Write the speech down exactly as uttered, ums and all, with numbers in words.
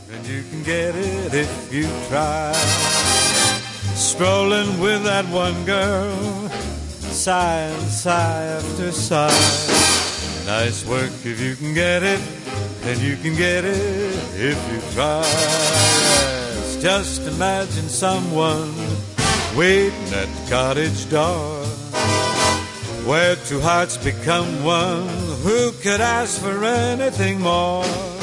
and you can get it if you try. Strolling with that one girl, sigh and sigh after sigh. Nice work if you can get it, and you can get it if you try. Yes, just imagine someone waiting at the cottage door, where two hearts become one. Who could ask for anything more?